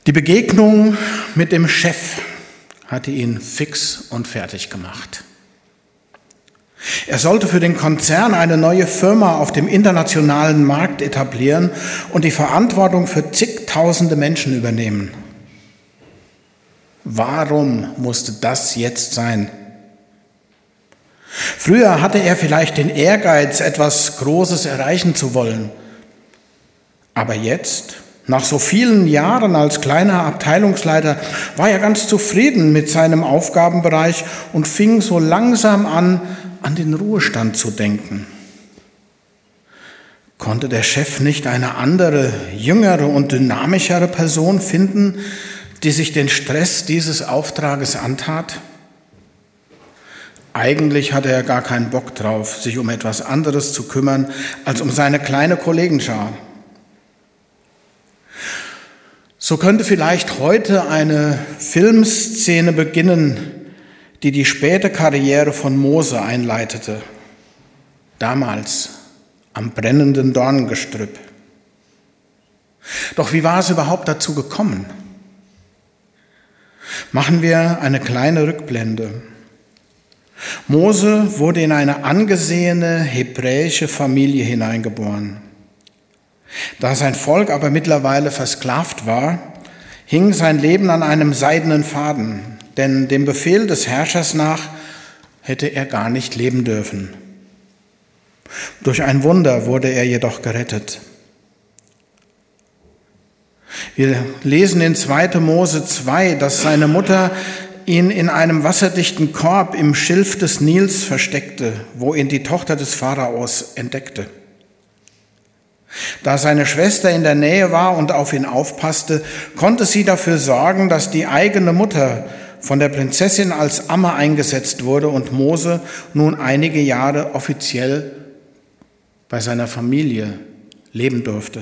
Die Begegnung mit dem Chef hatte ihn fix und fertig gemacht. Er sollte für den Konzern eine neue Firma auf dem internationalen Markt etablieren und die Verantwortung für zigtausende Menschen übernehmen. Warum musste das jetzt sein? Früher hatte er vielleicht den Ehrgeiz, etwas Großes erreichen zu wollen. Aber jetzt, nach so vielen Jahren als kleiner Abteilungsleiter, war er ganz zufrieden mit seinem Aufgabenbereich und fing so langsam an den Ruhestand zu denken. Konnte der Chef nicht eine andere, jüngere und dynamischere Person finden, die sich den Stress dieses Auftrages antat? Eigentlich hatte er gar keinen Bock drauf, sich um etwas anderes zu kümmern, als um seine kleine Kollegenschar. So könnte vielleicht heute eine Filmszene beginnen, die die späte Karriere von Mose einleitete. Damals am brennenden Dornengestrüpp. Doch wie war es überhaupt dazu gekommen? Machen wir eine kleine Rückblende. Mose wurde in eine angesehene hebräische Familie hineingeboren. Da sein Volk aber mittlerweile versklavt war, hing sein Leben an einem seidenen Faden, denn dem Befehl des Herrschers nach hätte er gar nicht leben dürfen. Durch ein Wunder wurde er jedoch gerettet. Wir lesen in 2. Mose 2, dass seine Mutter ihn in einem wasserdichten Korb im Schilf des Nils versteckte, wo ihn die Tochter des Pharaos entdeckte. Da seine Schwester in der Nähe war und auf ihn aufpasste, konnte sie dafür sorgen, dass die eigene Mutter von der Prinzessin als Amme eingesetzt wurde und Mose nun einige Jahre offiziell bei seiner Familie leben durfte.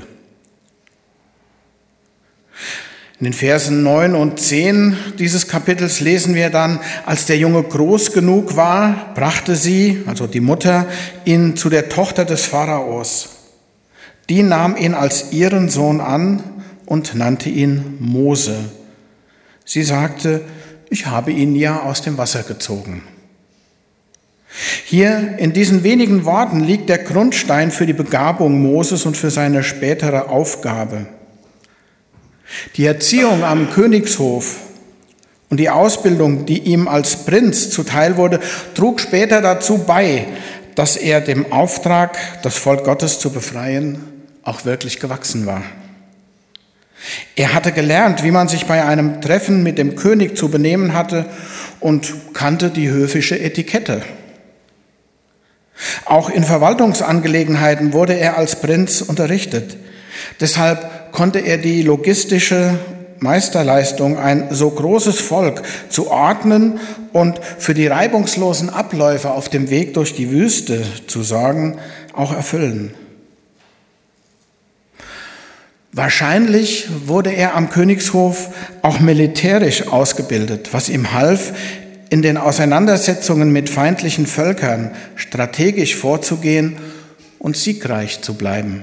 In den Versen 9 und 10 dieses Kapitels lesen wir dann, als der Junge groß genug war, brachte sie, also die Mutter, ihn zu der Tochter des Pharaos. Die nahm ihn als ihren Sohn an und nannte ihn Mose. Sie sagte, ich habe ihn ja aus dem Wasser gezogen. Hier in diesen wenigen Worten liegt der Grundstein für die Begabung Moses und für seine spätere Aufgabe. Die Erziehung am Königshof und die Ausbildung, die ihm als Prinz zuteil wurde, trug später dazu bei, dass er dem Auftrag, das Volk Gottes zu befreien, auch wirklich gewachsen war. Er hatte gelernt, wie man sich bei einem Treffen mit dem König zu benehmen hatte und kannte die höfische Etikette. Auch in Verwaltungsangelegenheiten wurde er als Prinz unterrichtet. Deshalb konnte er die logistische Meisterleistung, ein so großes Volk zu ordnen und für die reibungslosen Abläufe auf dem Weg durch die Wüste zu sorgen, auch erfüllen. Wahrscheinlich wurde er am Königshof auch militärisch ausgebildet, was ihm half, in den Auseinandersetzungen mit feindlichen Völkern strategisch vorzugehen und siegreich zu bleiben.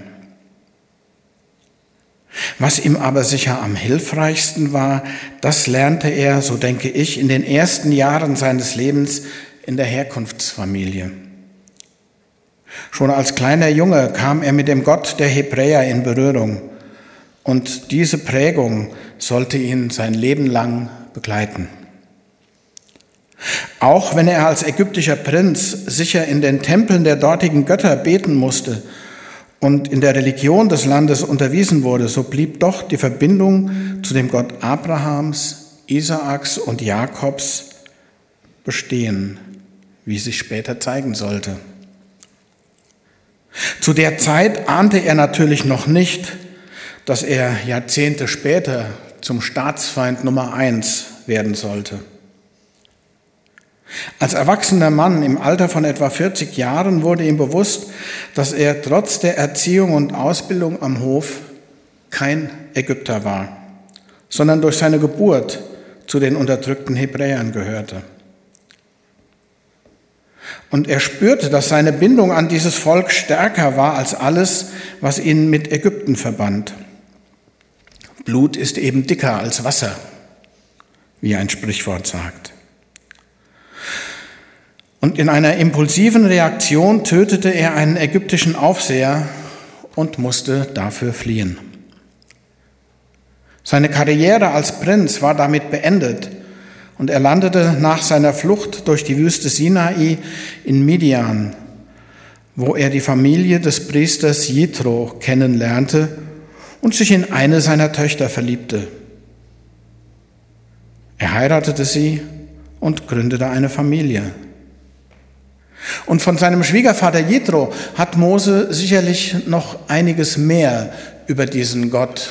Was ihm aber sicher am hilfreichsten war, das lernte er, so denke ich, in den ersten Jahren seines Lebens in der Herkunftsfamilie. Schon als kleiner Junge kam er mit dem Gott der Hebräer in Berührung und diese Prägung sollte ihn sein Leben lang begleiten. Auch wenn er als ägyptischer Prinz sicher in den Tempeln der dortigen Götter beten musste und in der Religion des Landes unterwiesen wurde, so blieb doch die Verbindung zu dem Gott Abrahams, Isaaks und Jakobs bestehen, wie sich später zeigen sollte. Zu der Zeit ahnte er natürlich noch nicht, dass er Jahrzehnte später zum Staatsfeind Nummer 1 werden sollte. Als erwachsener Mann im Alter von etwa 40 Jahren wurde ihm bewusst, dass er trotz der Erziehung und Ausbildung am Hof kein Ägypter war, sondern durch seine Geburt zu den unterdrückten Hebräern gehörte. Und er spürte, dass seine Bindung an dieses Volk stärker war als alles, was ihn mit Ägypten verband. Blut ist eben dicker als Wasser, wie ein Sprichwort sagt. Und in einer impulsiven Reaktion tötete er einen ägyptischen Aufseher und musste dafür fliehen. Seine Karriere als Prinz war damit beendet und er landete nach seiner Flucht durch die Wüste Sinai in Midian, wo er die Familie des Priesters Jethro kennenlernte und sich in eine seiner Töchter verliebte. Er heiratete sie und gründete eine Familie. Und von seinem Schwiegervater Jethro hat Mose sicherlich noch einiges mehr über diesen Gott,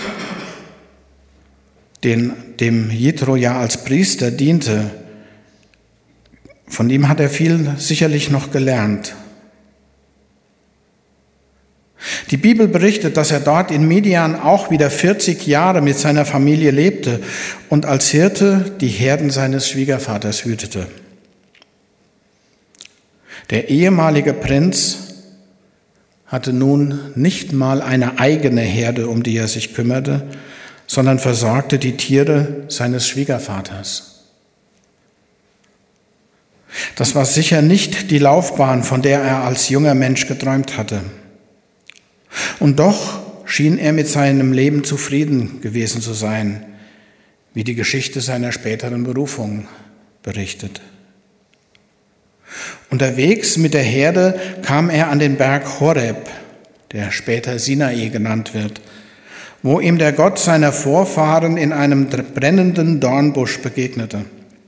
dem Jethro ja als Priester diente. Von ihm hat er viel sicherlich noch gelernt. Die Bibel berichtet, dass er dort in Midian auch wieder 40 Jahre mit seiner Familie lebte und als Hirte die Herden seines Schwiegervaters hütete. Der ehemalige Prinz hatte nun nicht mal eine eigene Herde, um die er sich kümmerte, sondern versorgte die Tiere seines Schwiegervaters. Das war sicher nicht die Laufbahn, von der er als junger Mensch geträumt hatte. Und doch schien er mit seinem Leben zufrieden gewesen zu sein, wie die Geschichte seiner späteren Berufung berichtet. Unterwegs mit der Herde kam er an den Berg Horeb, der später Sinai genannt wird, wo ihm der Gott seiner Vorfahren in einem brennenden Dornbusch begegnete.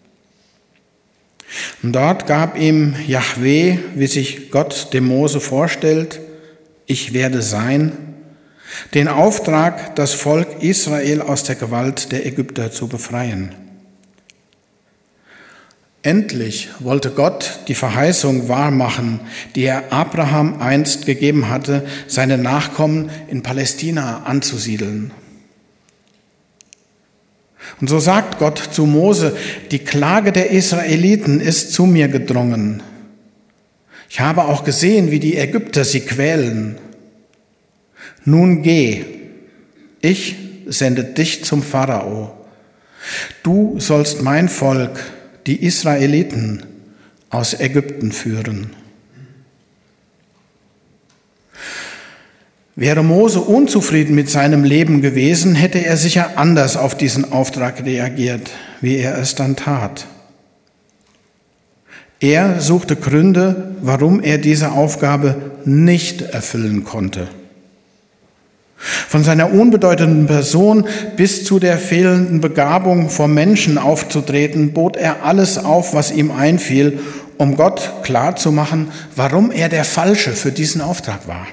Und dort gab ihm Jahwe, wie sich Gott dem Mose vorstellt, ich werde sein, den Auftrag, das Volk Israel aus der Gewalt der Ägypter zu befreien. Endlich wollte Gott die Verheißung wahrmachen, die er Abraham einst gegeben hatte, seine Nachkommen in Palästina anzusiedeln. Und so sagt Gott zu Mose, die Klage der Israeliten ist zu mir gedrungen. Ich habe auch gesehen, wie die Ägypter sie quälen. Nun geh, ich sende dich zum Pharao. Du sollst mein Volk, die Israeliten, aus Ägypten führen. Wäre Mose unzufrieden mit seinem Leben gewesen, hätte er sicher anders auf diesen Auftrag reagiert, wie er es dann tat. Er suchte Gründe, warum er diese Aufgabe nicht erfüllen konnte. Von seiner unbedeutenden Person bis zu der fehlenden Begabung, vor Menschen aufzutreten, bot er alles auf, was ihm einfiel, um Gott klarzumachen, warum er der Falsche für diesen Auftrag war.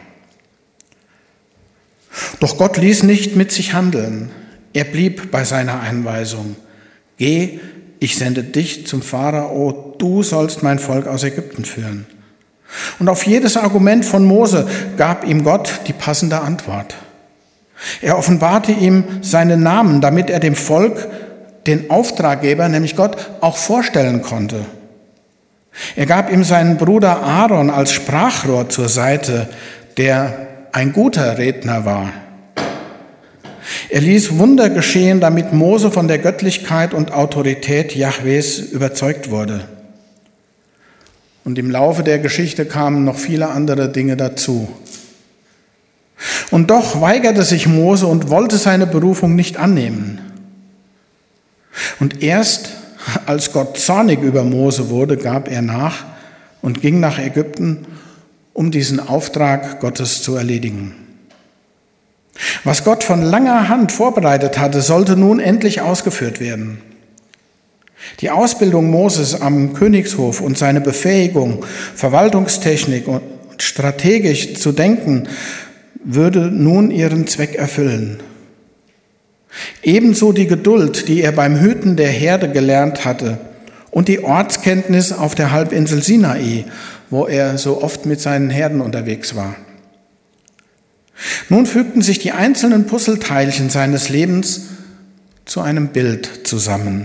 Doch Gott ließ nicht mit sich handeln. Er blieb bei seiner Einweisung. Geh, ich sende dich zum Pharao, du sollst mein Volk aus Ägypten führen. Und auf jedes Argument von Mose gab ihm Gott die passende Antwort. Er offenbarte ihm seinen Namen, damit er dem Volk den Auftraggeber, nämlich Gott, auch vorstellen konnte. Er gab ihm seinen Bruder Aaron als Sprachrohr zur Seite, der ein guter Redner war. Er ließ Wunder geschehen, damit Mose von der Göttlichkeit und Autorität Jahwes überzeugt wurde. Und im Laufe der Geschichte kamen noch viele andere Dinge dazu. Und doch weigerte sich Mose und wollte seine Berufung nicht annehmen. Und erst als Gott zornig über Mose wurde, gab er nach und ging nach Ägypten, um diesen Auftrag Gottes zu erledigen. Was Gott von langer Hand vorbereitet hatte, sollte nun endlich ausgeführt werden. Die Ausbildung Moses am Königshof und seine Befähigung, Verwaltungstechnik und strategisch zu denken, würde nun ihren Zweck erfüllen. Ebenso die Geduld, die er beim Hüten der Herde gelernt hatte, und die Ortskenntnis auf der Halbinsel Sinai, wo er so oft mit seinen Herden unterwegs war. Nun fügten sich die einzelnen Puzzleteilchen seines Lebens zu einem Bild zusammen.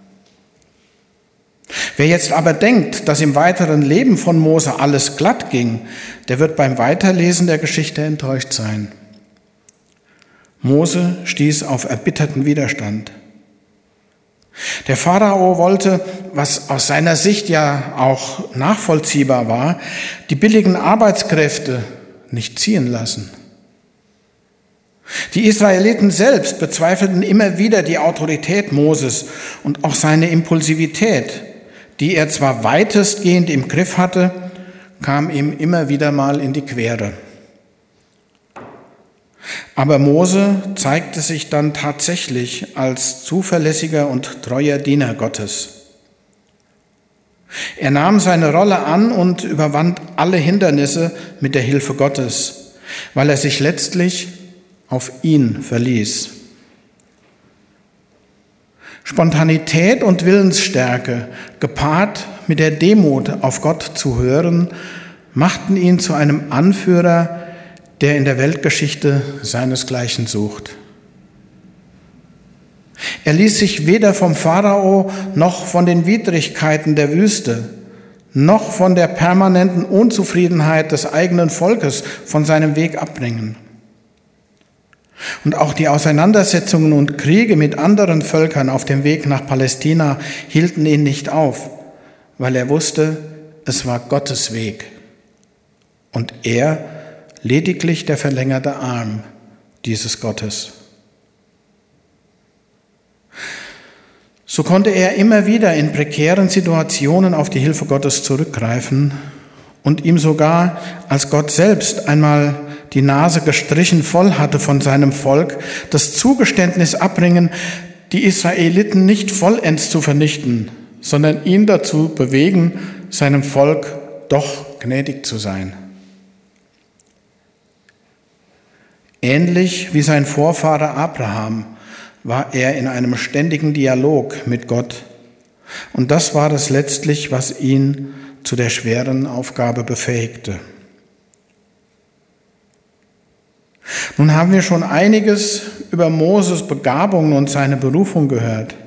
Wer jetzt aber denkt, dass im weiteren Leben von Mose alles glatt ging, der wird beim Weiterlesen der Geschichte enttäuscht sein. Mose stieß auf erbitterten Widerstand. Der Pharao wollte, was aus seiner Sicht ja auch nachvollziehbar war, die billigen Arbeitskräfte nicht ziehen lassen. Die Israeliten selbst bezweifelten immer wieder die Autorität Moses und auch seine Impulsivität, die er zwar weitestgehend im Griff hatte, kam ihm immer wieder mal in die Quere. Aber Mose zeigte sich dann tatsächlich als zuverlässiger und treuer Diener Gottes. Er nahm seine Rolle an und überwand alle Hindernisse mit der Hilfe Gottes, weil er sich letztlich auf ihn verließ. Spontanität und Willensstärke, gepaart mit der Demut, auf Gott zu hören, machten ihn zu einem Anführer, der in der Weltgeschichte seinesgleichen sucht. Er ließ sich weder vom Pharao noch von den Widrigkeiten der Wüste, noch von der permanenten Unzufriedenheit des eigenen Volkes von seinem Weg abbringen. Und auch die Auseinandersetzungen und Kriege mit anderen Völkern auf dem Weg nach Palästina hielten ihn nicht auf, weil er wusste, es war Gottes Weg und er lediglich der verlängerte Arm dieses Gottes. So konnte er immer wieder in prekären Situationen auf die Hilfe Gottes zurückgreifen und ihm sogar, als Gott selbst einmal die Nase gestrichen voll hatte von seinem Volk, das Zugeständnis abbringen, die Israeliten nicht vollends zu vernichten, sondern ihn dazu bewegen, seinem Volk doch gnädig zu sein. Ähnlich wie sein Vorfahre Abraham war er in einem ständigen Dialog mit Gott. Und das war es letztlich, was ihn zu der schweren Aufgabe befähigte. Nun haben wir schon einiges über Moses Begabungen und seine Berufung gehört.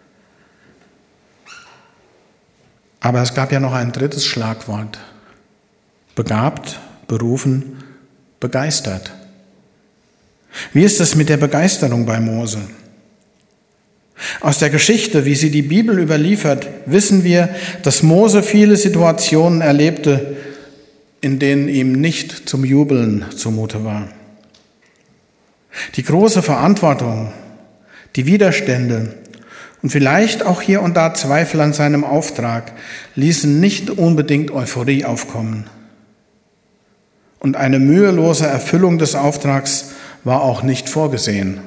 Aber es gab ja noch ein drittes Schlagwort. Begabt, berufen, begeistert. Wie ist es mit der Begeisterung bei Mose? Aus der Geschichte, wie sie die Bibel überliefert, wissen wir, dass Mose viele Situationen erlebte, in denen ihm nicht zum Jubeln zumute war. Die große Verantwortung, die Widerstände und vielleicht auch hier und da Zweifel an seinem Auftrag ließen nicht unbedingt Euphorie aufkommen. Und eine mühelose Erfüllung des Auftrags war auch nicht vorgesehen.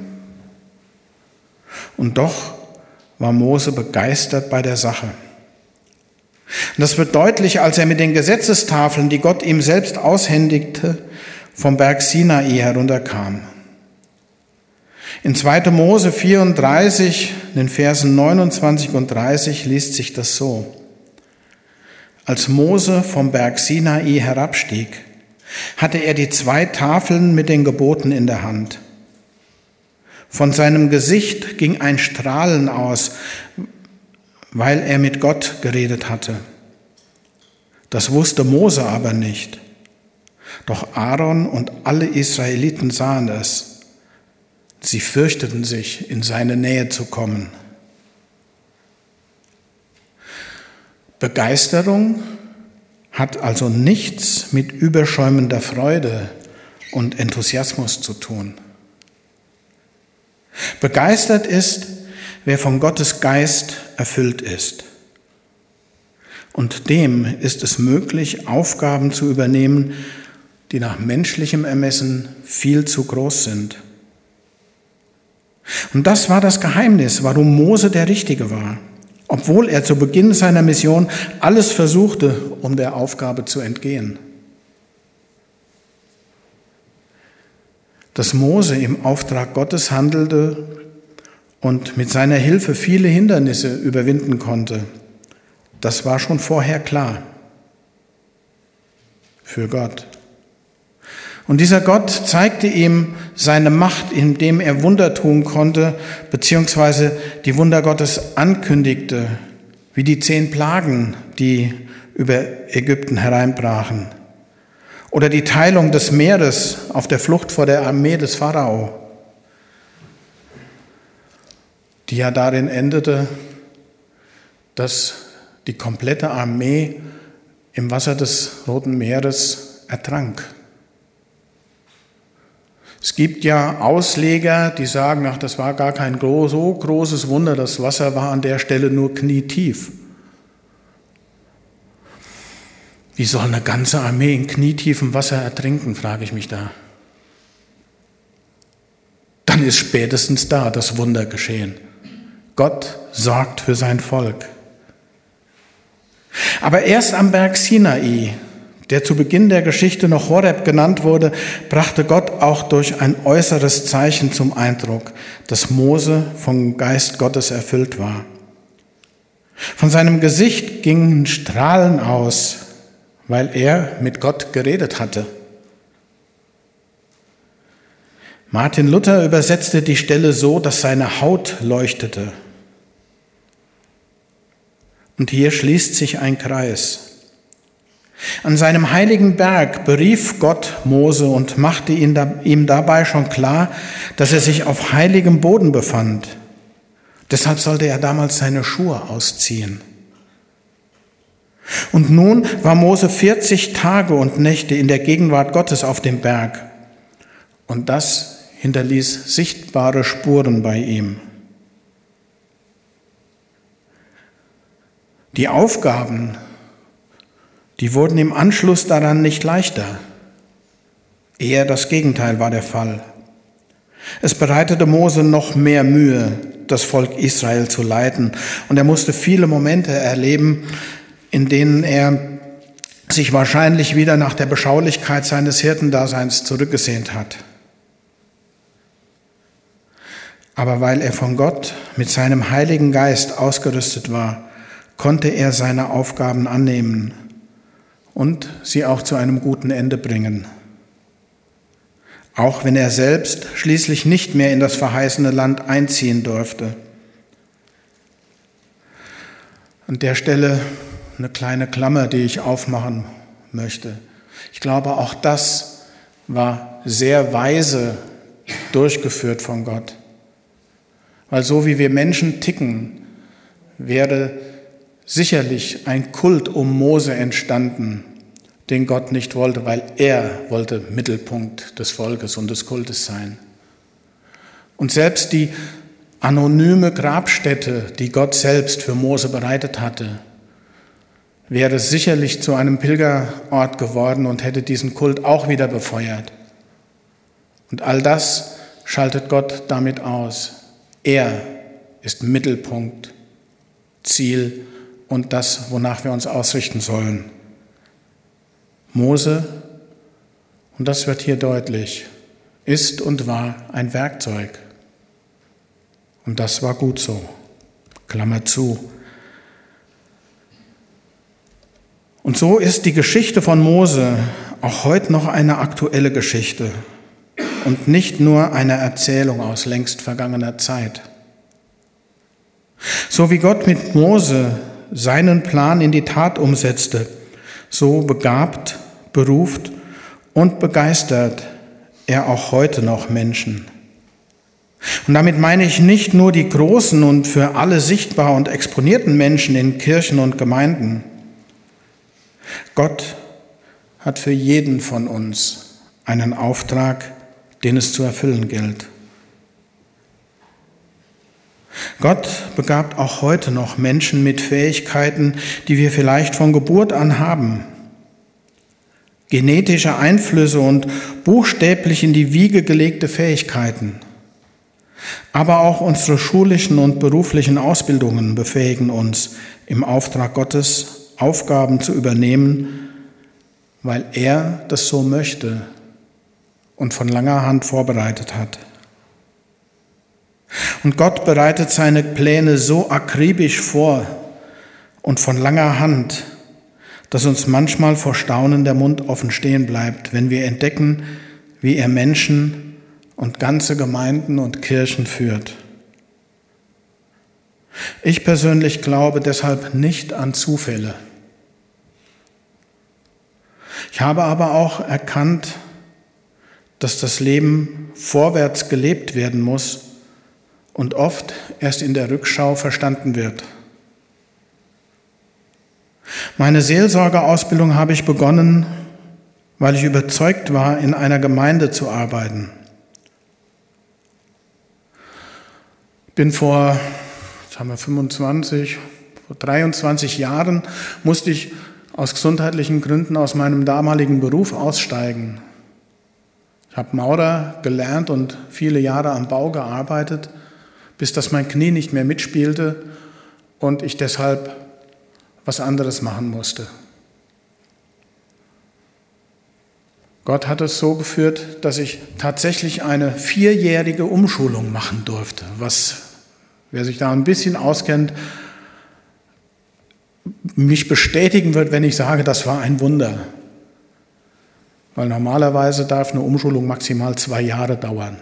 Und doch war Mose begeistert bei der Sache. Und das wird deutlich, als er mit den Gesetzestafeln, die Gott ihm selbst aushändigte, vom Berg Sinai herunterkam. In 2. Mose 34, in den Versen 29 und 30 liest sich das so. Als Mose vom Berg Sinai herabstieg, hatte er die 2 Tafeln mit den Geboten in der Hand. Von seinem Gesicht ging ein Strahlen aus, weil er mit Gott geredet hatte. Das wusste Mose aber nicht. Doch Aaron und alle Israeliten sahen es. Sie fürchteten sich, in seine Nähe zu kommen. Begeisterung hat also nichts mit überschäumender Freude und Enthusiasmus zu tun. Begeistert ist, wer von Gottes Geist erfüllt ist. Und dem ist es möglich, Aufgaben zu übernehmen, die nach menschlichem Ermessen viel zu groß sind. Und das war das Geheimnis, warum Mose der Richtige war, obwohl er zu Beginn seiner Mission alles versuchte, um der Aufgabe zu entgehen. Dass Mose im Auftrag Gottes handelte und mit seiner Hilfe viele Hindernisse überwinden konnte, das war schon vorher klar für Gott. Und dieser Gott zeigte ihm seine Macht, indem er Wunder tun konnte, beziehungsweise die Wunder Gottes ankündigte, wie die 10 Plagen, die über Ägypten hereinbrachen, oder die Teilung des Meeres auf der Flucht vor der Armee des Pharao, die ja darin endete, dass die komplette Armee im Wasser des Roten Meeres ertrank. Es gibt ja Ausleger, die sagen, ach, das war gar kein so großes Wunder, das Wasser war an der Stelle nur knietief. Wie soll eine ganze Armee in knietiefem Wasser ertrinken, frage ich mich da. Dann ist spätestens da das Wunder geschehen. Gott sorgt für sein Volk. Aber erst am Berg Sinai, der zu Beginn der Geschichte noch Horeb genannt wurde, brachte Gott auch durch ein äußeres Zeichen zum Eindruck, dass Mose vom Geist Gottes erfüllt war. Von seinem Gesicht gingen Strahlen aus, weil er mit Gott geredet hatte. Martin Luther übersetzte die Stelle so, dass seine Haut leuchtete. Und hier schließt sich ein Kreis. An seinem heiligen Berg berief Gott Mose und machte ihm dabei schon klar, dass er sich auf heiligem Boden befand. Deshalb sollte er damals seine Schuhe ausziehen. Und nun war Mose 40 Tage und Nächte in der Gegenwart Gottes auf dem Berg. Und das hinterließ sichtbare Spuren bei ihm. Die Aufgaben, die wurden im Anschluss daran nicht leichter. Eher das Gegenteil war der Fall. Es bereitete Mose noch mehr Mühe, das Volk Israel zu leiten. Und er musste viele Momente erleben, in denen er sich wahrscheinlich wieder nach der Beschaulichkeit seines Hirtendaseins zurückgesehnt hat. Aber weil er von Gott mit seinem Heiligen Geist ausgerüstet war, konnte er seine Aufgaben annehmen und sie auch zu einem guten Ende bringen. Auch wenn er selbst schließlich nicht mehr in das verheißene Land einziehen durfte. An der Stelle eine kleine Klammer, die ich aufmachen möchte. Ich glaube, auch das war sehr weise durchgeführt von Gott. Weil so wie wir Menschen ticken, wäre sicherlich ein Kult um Mose entstanden, den Gott nicht wollte, weil er wollte Mittelpunkt des Volkes und des Kultes sein. Und selbst die anonyme Grabstätte, die Gott selbst für Mose bereitet hatte, wäre sicherlich zu einem Pilgerort geworden und hätte diesen Kult auch wieder befeuert. Und all das schaltet Gott damit aus. Er ist Mittelpunkt, Ziel und das, wonach wir uns ausrichten sollen. Mose, und das wird hier deutlich, ist und war ein Werkzeug. Und das war gut so. Klammer zu. Und so ist die Geschichte von Mose auch heute noch eine aktuelle Geschichte und nicht nur eine Erzählung aus längst vergangener Zeit. So wie Gott mit Mose seinen Plan in die Tat umsetzte, so begabt, beruft und begeistert er auch heute noch Menschen. Und damit meine ich nicht nur die großen und für alle sichtbar und exponierten Menschen in Kirchen und Gemeinden. Gott hat für jeden von uns einen Auftrag, den es zu erfüllen gilt. Gott begabt auch heute noch Menschen mit Fähigkeiten, die wir vielleicht von Geburt an haben. Genetische Einflüsse und buchstäblich in die Wiege gelegte Fähigkeiten. Aber auch unsere schulischen und beruflichen Ausbildungen befähigen uns, im Auftrag Gottes Aufgaben zu übernehmen, weil er das so möchte und von langer Hand vorbereitet hat. Und Gott bereitet seine Pläne so akribisch vor und von langer Hand, dass uns manchmal vor Staunen der Mund offen stehen bleibt, wenn wir entdecken, wie er Menschen und ganze Gemeinden und Kirchen führt. Ich persönlich glaube deshalb nicht an Zufälle. Ich habe aber auch erkannt, dass das Leben vorwärts gelebt werden muss und oft erst in der Rückschau verstanden wird. Meine Seelsorgeausbildung habe ich begonnen, weil ich überzeugt war, in einer Gemeinde zu arbeiten. Bin vor 23 Jahren musste ich aus gesundheitlichen Gründen aus meinem damaligen Beruf aussteigen. Ich habe Maurer gelernt und viele Jahre am Bau gearbeitet, bis dass mein Knie nicht mehr mitspielte und ich deshalb was anderes machen musste. Gott hat es so geführt, dass ich tatsächlich eine 4-jährige Umschulung machen durfte, was, wer sich da ein bisschen auskennt, mich bestätigen wird, wenn ich sage, das war ein Wunder. Weil normalerweise darf eine Umschulung maximal 2 Jahre dauern.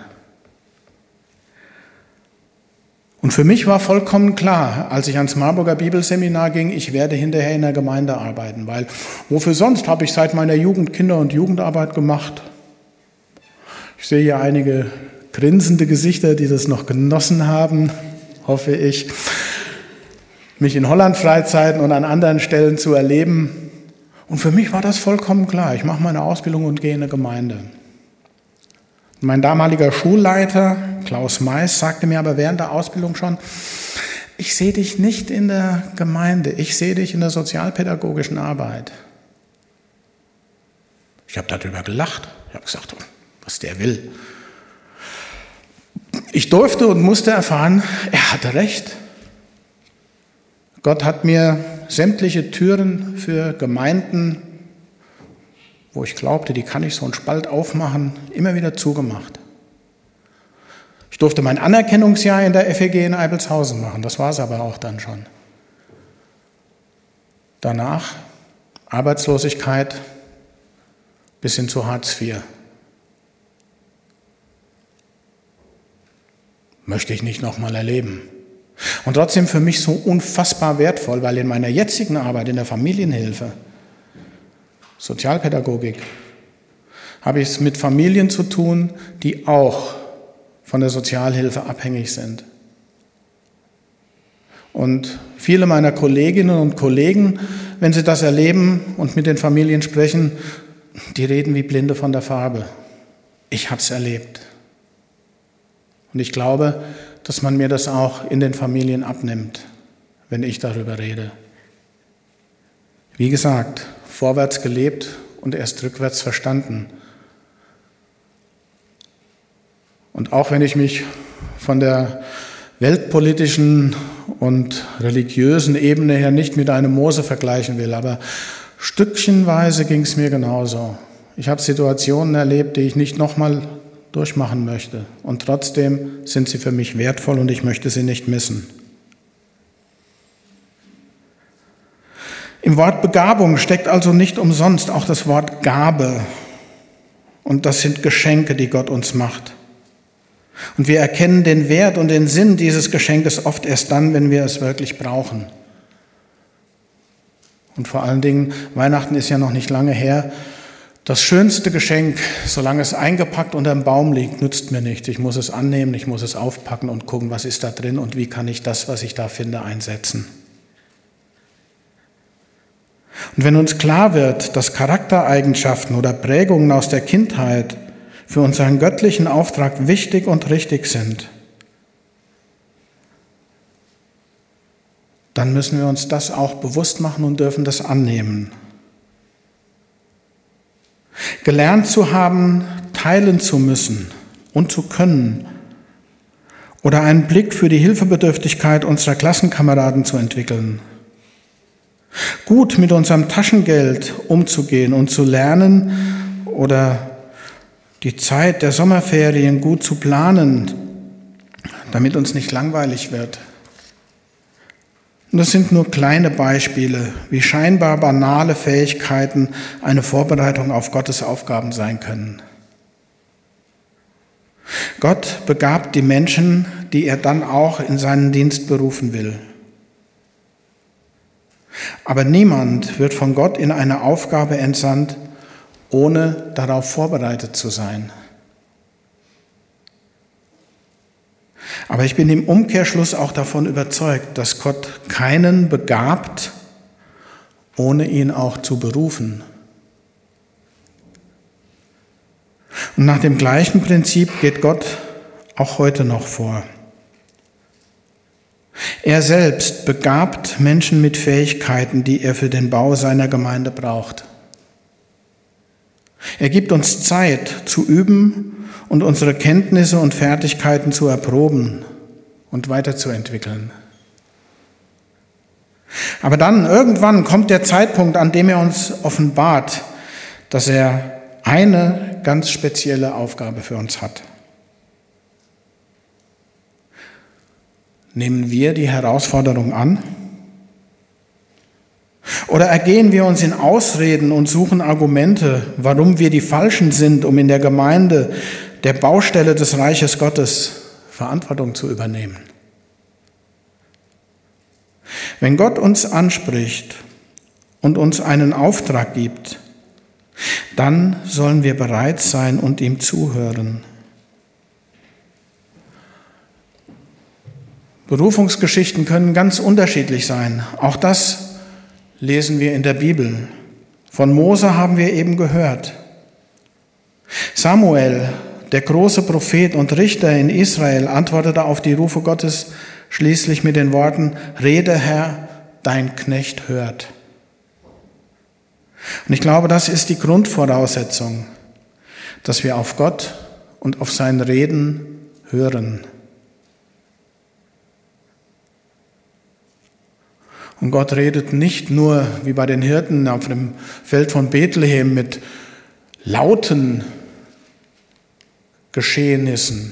Und für mich war vollkommen klar, als ich ans Marburger Bibelseminar ging, ich werde hinterher in der Gemeinde arbeiten, weil wofür sonst habe ich seit meiner Jugend Kinder- und Jugendarbeit gemacht. Ich sehe hier einige grinsende Gesichter, die das noch genossen haben, hoffe ich, mich in Holland-Freizeiten und an anderen Stellen zu erleben. Und für mich war das vollkommen klar. Ich mache meine Ausbildung und gehe in eine Gemeinde. Mein damaliger Schulleiter, Klaus Mais, sagte mir aber während der Ausbildung schon, ich sehe dich nicht in der Gemeinde, ich sehe dich in der sozialpädagogischen Arbeit. Ich habe darüber gelacht. Ich habe gesagt, was der will. Ich durfte und musste erfahren, er hatte recht. Gott hat mir sämtliche Türen für Gemeinden, wo ich glaubte, die kann ich so einen Spalt aufmachen, immer wieder zugemacht. Ich durfte mein Anerkennungsjahr in der FEG in Eibelshausen machen, das war es aber auch dann schon. Danach Arbeitslosigkeit bis hin zu Hartz IV. Möchte ich nicht nochmal erleben. Und trotzdem für mich so unfassbar wertvoll, weil in meiner jetzigen Arbeit in der Familienhilfe, Sozialpädagogik, habe ich es mit Familien zu tun, die auch von der Sozialhilfe abhängig sind. Und viele meiner Kolleginnen und Kollegen, wenn sie das erleben und mit den Familien sprechen, die reden wie Blinde von der Farbe. Ich habe es erlebt. Und ich glaube, dass man mir das auch in den Familien abnimmt, wenn ich darüber rede. Wie gesagt, vorwärts gelebt und erst rückwärts verstanden. Und auch wenn ich mich von der weltpolitischen und religiösen Ebene her nicht mit einem Mose vergleichen will, aber stückchenweise ging es mir genauso. Ich habe Situationen erlebt, die ich nicht nochmal durchmachen möchte. Und trotzdem sind sie für mich wertvoll und ich möchte sie nicht missen. Im Wort Begabung steckt also nicht umsonst auch das Wort Gabe. Und das sind Geschenke, die Gott uns macht. Und wir erkennen den Wert und den Sinn dieses Geschenkes oft erst dann, wenn wir es wirklich brauchen. Und vor allen Dingen, Weihnachten ist ja noch nicht lange her. Das schönste Geschenk, solange es eingepackt unterm Baum liegt, nützt mir nichts. Ich muss es annehmen, ich muss es aufpacken und gucken, was ist da drin und wie kann ich das, was ich da finde, einsetzen. Und wenn uns klar wird, dass Charaktereigenschaften oder Prägungen aus der Kindheit für unseren göttlichen Auftrag wichtig und richtig sind, dann müssen wir uns das auch bewusst machen und dürfen das annehmen. Gelernt zu haben, teilen zu müssen und zu können oder einen Blick für die Hilfebedürftigkeit unserer Klassenkameraden zu entwickeln. Gut mit unserem Taschengeld umzugehen und zu lernen oder die Zeit der Sommerferien gut zu planen, damit uns nicht langweilig wird. Und das sind nur kleine Beispiele, wie scheinbar banale Fähigkeiten eine Vorbereitung auf Gottes Aufgaben sein können. Gott begabt die Menschen, die er dann auch in seinen Dienst berufen will. Aber niemand wird von Gott in eine Aufgabe entsandt, ohne darauf vorbereitet zu sein. Aber ich bin im Umkehrschluss auch davon überzeugt, dass Gott keinen begabt, ohne ihn auch zu berufen. Und nach dem gleichen Prinzip geht Gott auch heute noch vor. Er selbst begabt Menschen mit Fähigkeiten, die er für den Bau seiner Gemeinde braucht. Er gibt uns Zeit zu üben und unsere Kenntnisse und Fertigkeiten zu erproben und weiterzuentwickeln. Aber dann irgendwann kommt der Zeitpunkt, an dem er uns offenbart, dass er eine ganz spezielle Aufgabe für uns hat. Nehmen wir die Herausforderung an? Oder ergehen wir uns in Ausreden und suchen Argumente, warum wir die Falschen sind, um in der Gemeinde, der Baustelle des Reiches Gottes, Verantwortung zu übernehmen? Wenn Gott uns anspricht und uns einen Auftrag gibt, dann sollen wir bereit sein und ihm zuhören. Berufungsgeschichten können ganz unterschiedlich sein. Auch das lesen wir in der Bibel. Von Mose haben wir eben gehört. Samuel, der große Prophet und Richter in Israel, antwortete auf die Rufe Gottes schließlich mit den Worten: Rede, Herr, dein Knecht hört. Und ich glaube, das ist die Grundvoraussetzung, dass wir auf Gott und auf sein Reden hören. Und Gott redet nicht nur, wie bei den Hirten auf dem Feld von Bethlehem, mit lauten Geschehnissen.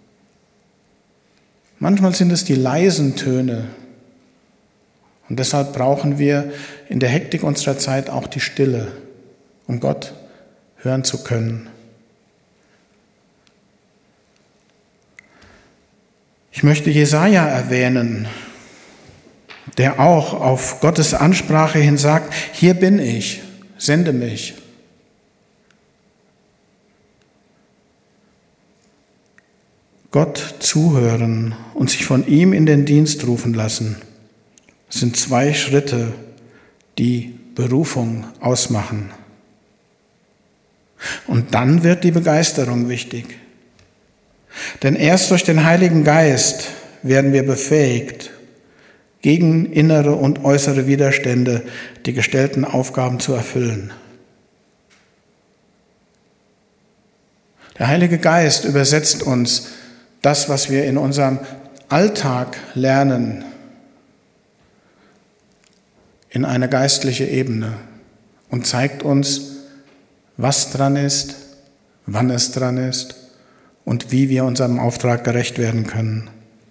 Manchmal sind es die leisen Töne. Und deshalb brauchen wir in der Hektik unserer Zeit auch die Stille, um Gott hören zu können. Ich möchte Jesaja erwähnen, der auch auf Gottes Ansprache hin sagt: Hier bin ich, sende mich. Gott zuhören und sich von ihm in den Dienst rufen lassen, sind 2 Schritte, die Berufung ausmachen. Und dann wird die Begeisterung wichtig. Denn erst durch den Heiligen Geist werden wir befähigt, gegen innere und äußere Widerstände die gestellten Aufgaben zu erfüllen. Der Heilige Geist übersetzt uns das, was wir in unserem Alltag lernen, in eine geistliche Ebene und zeigt uns, was dran ist, wann es dran ist und wie wir unserem Auftrag gerecht werden können.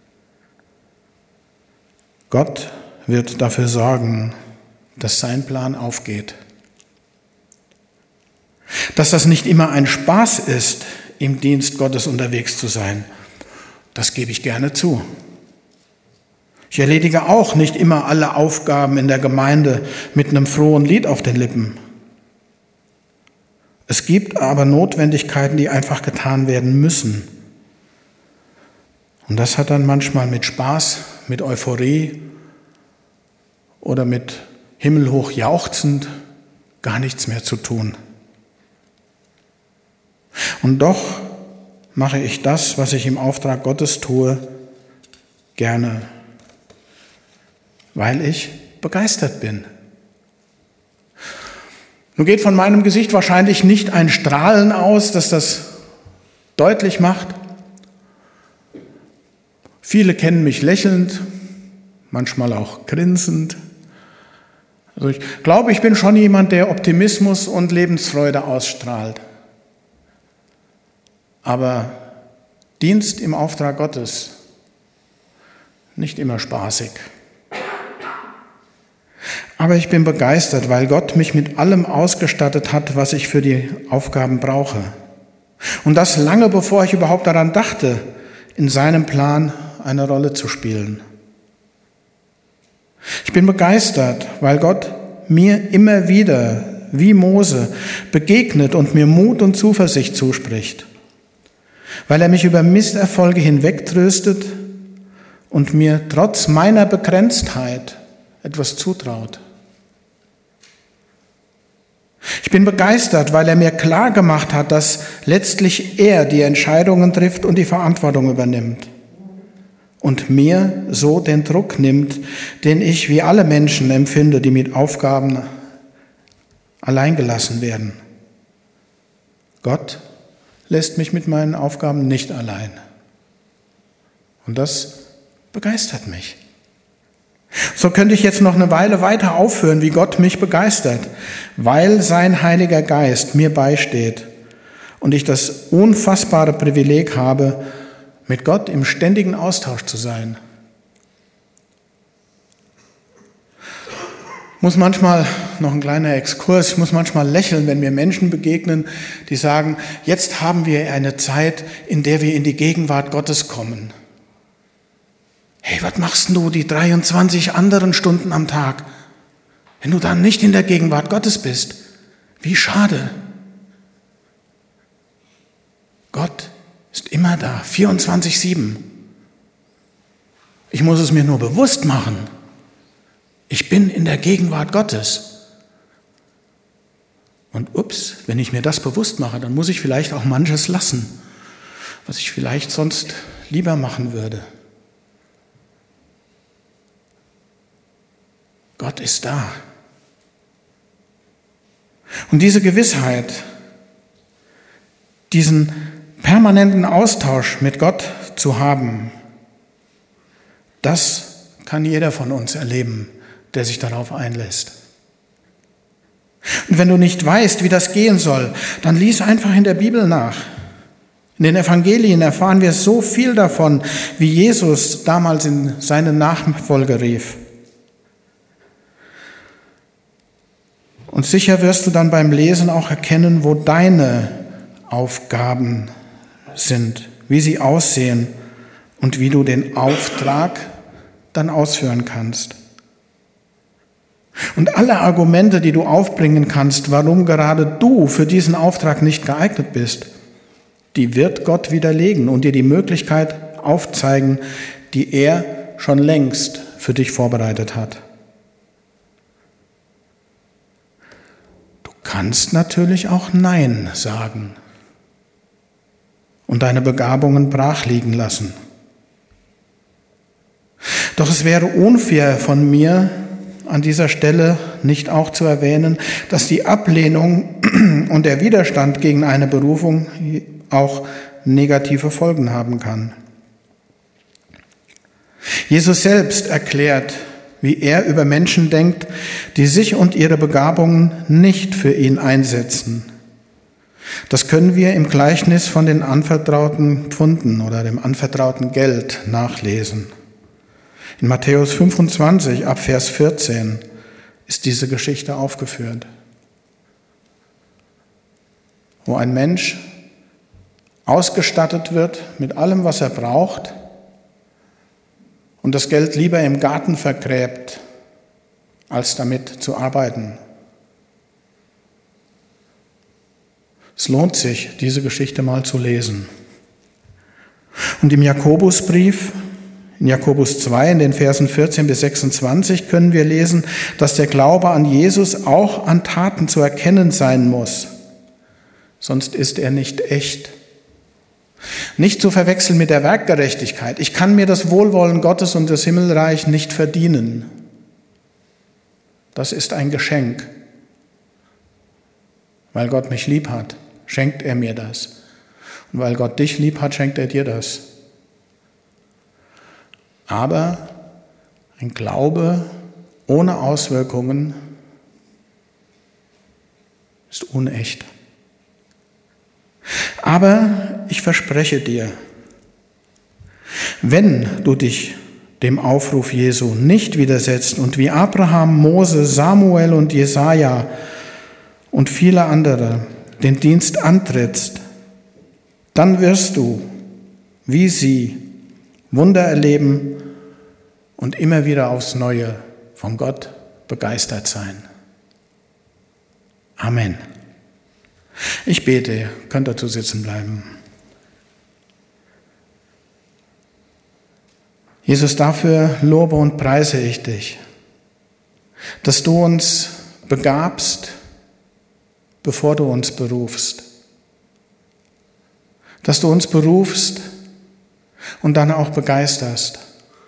Gott wird dafür sorgen, dass sein Plan aufgeht. Dass das nicht immer ein Spaß ist, im Dienst Gottes unterwegs zu sein, das gebe ich gerne zu. Ich erledige auch nicht immer alle Aufgaben in der Gemeinde mit einem frohen Lied auf den Lippen. Es gibt aber Notwendigkeiten, die einfach getan werden müssen. Und das hat dann manchmal mit Spaß, mit Euphorie oder mit himmelhoch jauchzend gar nichts mehr zu tun. Und doch mache ich das, was ich im Auftrag Gottes tue, gerne, weil ich begeistert bin. Nun geht von meinem Gesicht wahrscheinlich nicht ein Strahlen aus, das das deutlich macht. Viele kennen mich lächelnd, manchmal auch grinsend. Also ich glaube, ich bin schon jemand, der Optimismus und Lebensfreude ausstrahlt. Aber Dienst im Auftrag Gottes, nicht immer spaßig. Aber ich bin begeistert, weil Gott mich mit allem ausgestattet hat, was ich für die Aufgaben brauche. Und das lange bevor ich überhaupt daran dachte, in seinem Plan eine Rolle zu spielen. Ich bin begeistert, weil Gott mir immer wieder, wie Mose, begegnet und mir Mut und Zuversicht zuspricht. Weil er mich über Misserfolge hinwegtröstet und mir trotz meiner Begrenztheit etwas zutraut. Ich bin begeistert, weil er mir klar gemacht hat, dass letztlich er die Entscheidungen trifft und die Verantwortung übernimmt und mir so den Druck nimmt, den ich wie alle Menschen empfinde, die mit Aufgaben alleingelassen werden. Gott lässt mich mit meinen Aufgaben nicht allein. Und das begeistert mich. So könnte ich jetzt noch eine Weile weiter aufführen, wie Gott mich begeistert, weil sein Heiliger Geist mir beisteht und ich das unfassbare Privileg habe, mit Gott im ständigen Austausch zu sein. Ich muss manchmal, noch ein kleiner Exkurs, ich muss manchmal lächeln, wenn mir Menschen begegnen, die sagen, jetzt haben wir eine Zeit, in der wir in die Gegenwart Gottes kommen. Hey, was machst du die 23 anderen Stunden am Tag, wenn du dann nicht in der Gegenwart Gottes bist? Wie schade. Gott ist immer da, 24/7. Ich muss es mir nur bewusst machen. Ich bin in der Gegenwart Gottes. Und wenn ich mir das bewusst mache, dann muss ich vielleicht auch manches lassen, was ich vielleicht sonst lieber machen würde. Gott ist da. Und diese Gewissheit, diesen permanenten Austausch mit Gott zu haben, das kann jeder von uns erleben, der sich darauf einlässt. Und wenn du nicht weißt, wie das gehen soll, dann lies einfach in der Bibel nach. In den Evangelien erfahren wir so viel davon, wie Jesus damals in seine Nachfolger rief. Und sicher wirst du dann beim Lesen auch erkennen, wo deine Aufgaben sind, wie sie aussehen und wie du den Auftrag dann ausführen kannst. Und alle Argumente, die du aufbringen kannst, warum gerade du für diesen Auftrag nicht geeignet bist, die wird Gott widerlegen und dir die Möglichkeit aufzeigen, die er schon längst für dich vorbereitet hat. Du kannst natürlich auch Nein sagen und deine Begabungen brach liegen lassen. Doch es wäre unfair von mir, an dieser Stelle nicht auch zu erwähnen, dass die Ablehnung und der Widerstand gegen eine Berufung auch negative Folgen haben kann. Jesus selbst erklärt, wie er über Menschen denkt, die sich und ihre Begabungen nicht für ihn einsetzen. Das können wir im Gleichnis von den anvertrauten Pfunden oder dem anvertrauten Geld nachlesen. In Matthäus 25, ab Vers 14, ist diese Geschichte aufgeführt, wo ein Mensch ausgestattet wird mit allem, was er braucht und das Geld lieber im Garten vergräbt, als damit zu arbeiten. Es lohnt sich, diese Geschichte mal zu lesen. Und im Jakobusbrief, in Jakobus 2, in den Versen 14 bis 26, können wir lesen, dass der Glaube an Jesus auch an Taten zu erkennen sein muss. Sonst ist er nicht echt. Nicht zu verwechseln mit der Werkgerechtigkeit. Ich kann mir das Wohlwollen Gottes und das Himmelreich nicht verdienen. Das ist ein Geschenk. Weil Gott mich lieb hat, schenkt er mir das. Und weil Gott dich lieb hat, schenkt er dir das. Aber ein Glaube ohne Auswirkungen ist unecht. Aber ich verspreche dir, wenn du dich dem Aufruf Jesu nicht widersetzt und wie Abraham, Mose, Samuel und Jesaja und viele andere den Dienst antrittst, dann wirst du, wie sie, Wunder erleben und immer wieder aufs Neue von Gott begeistert sein. Amen. Ich bete, ihr könnt dazu sitzen bleiben. Jesus, dafür lobe und preise ich dich, dass du uns begabst, bevor du uns berufst. Dass du uns berufst und dann auch begeisterst.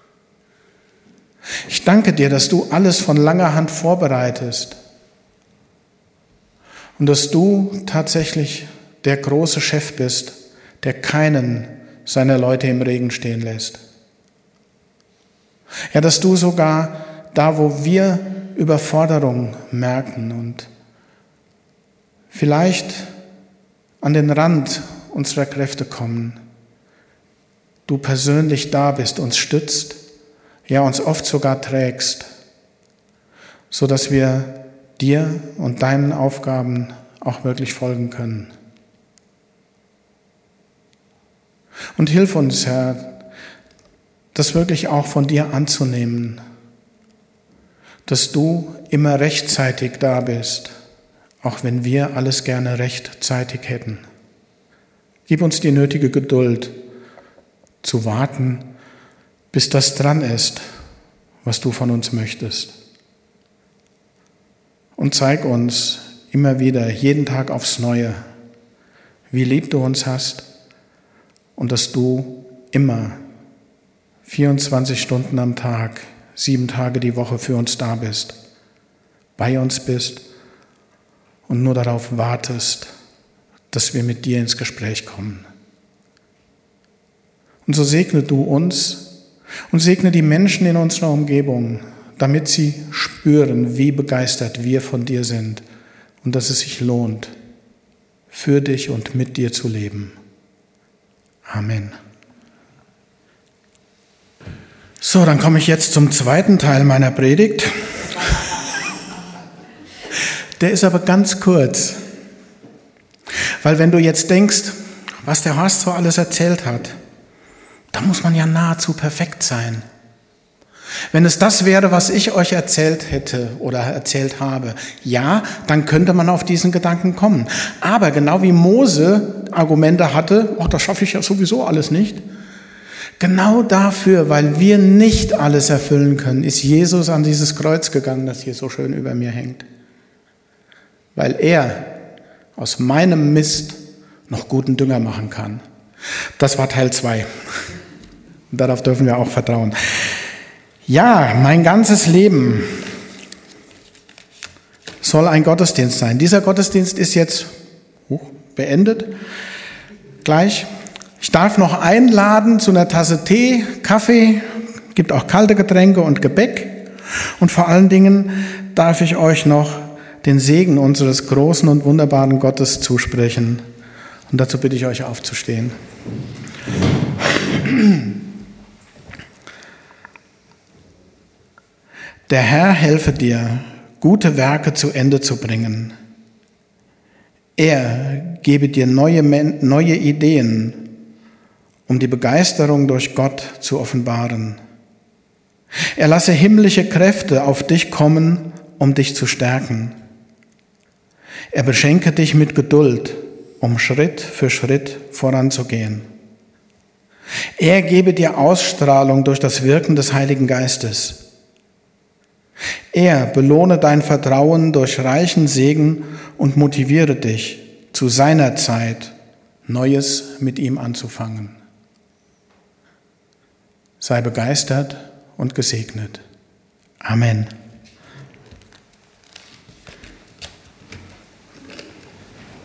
Ich danke dir, dass du alles von langer Hand vorbereitest und dass du tatsächlich der große Chef bist, der keinen seiner Leute im Regen stehen lässt. Ja, dass du sogar da, wo wir Überforderung merken und vielleicht an den Rand unserer Kräfte kommen, du persönlich da bist, uns stützt, ja uns oft sogar trägst, sodass wir dir und deinen Aufgaben auch wirklich folgen können. Und hilf uns, Herr, das wirklich auch von dir anzunehmen, dass du immer rechtzeitig da bist, auch wenn wir alles gerne rechtzeitig hätten. Gib uns die nötige Geduld, zu warten, bis das dran ist, was du von uns möchtest. Und zeig uns immer wieder, jeden Tag aufs Neue, wie lieb du uns hast und dass du immer 24 Stunden am Tag, 7 Tage die Woche für uns da bist, bei uns bist und nur darauf wartest, dass wir mit dir ins Gespräch kommen. Und so segne du uns und segne die Menschen in unserer Umgebung, damit sie spüren, wie begeistert wir von dir sind und dass es sich lohnt, für dich und mit dir zu leben. Amen. So, dann komme ich jetzt zum zweiten Teil meiner Predigt. Der ist aber ganz kurz. Weil wenn du jetzt denkst, was der Horst so alles erzählt hat, da muss man ja nahezu perfekt sein. Wenn es das wäre, was ich euch erzählt hätte oder erzählt habe, ja, dann könnte man auf diesen Gedanken kommen. Aber genau wie Mose Argumente hatte, das schaffe ich ja sowieso alles nicht, genau dafür, weil wir nicht alles erfüllen können, ist Jesus an dieses Kreuz gegangen, das hier so schön über mir hängt. Weil er aus meinem Mist noch guten Dünger machen kann. Das war Teil 2. Darauf dürfen wir auch vertrauen. Ja, mein ganzes Leben soll ein Gottesdienst sein. Dieser Gottesdienst ist jetzt beendet. Gleich. Ich darf noch einladen zu einer Tasse Tee, Kaffee, gibt auch kalte Getränke und Gebäck. Und vor allen Dingen darf ich euch noch den Segen unseres großen und wunderbaren Gottes zusprechen. Und dazu bitte ich euch aufzustehen. Der Herr helfe dir, gute Werke zu Ende zu bringen. Er gebe dir neue Ideen, um die Begeisterung durch Gott zu offenbaren. Er lasse himmlische Kräfte auf dich kommen, um dich zu stärken. Er beschenke dich mit Geduld, um Schritt für Schritt voranzugehen. Er gebe dir Ausstrahlung durch das Wirken des Heiligen Geistes. Er belohne dein Vertrauen durch reichen Segen und motiviere dich, zu seiner Zeit Neues mit ihm anzufangen. Sei begeistert und gesegnet. Amen.